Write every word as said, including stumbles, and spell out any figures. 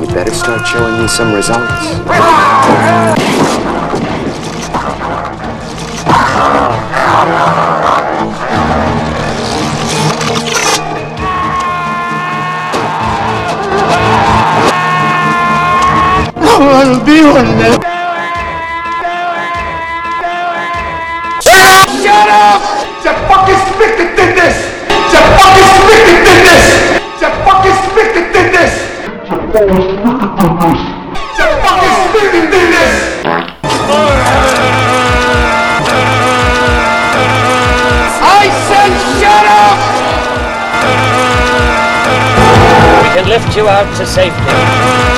better start showing me some results. I'll be one now. Shut up! The fucking spick that did this! The fucking spick that did this! The fucking spick that did this! The fucking spick that did this! I said shut up! We can lift you out to safety.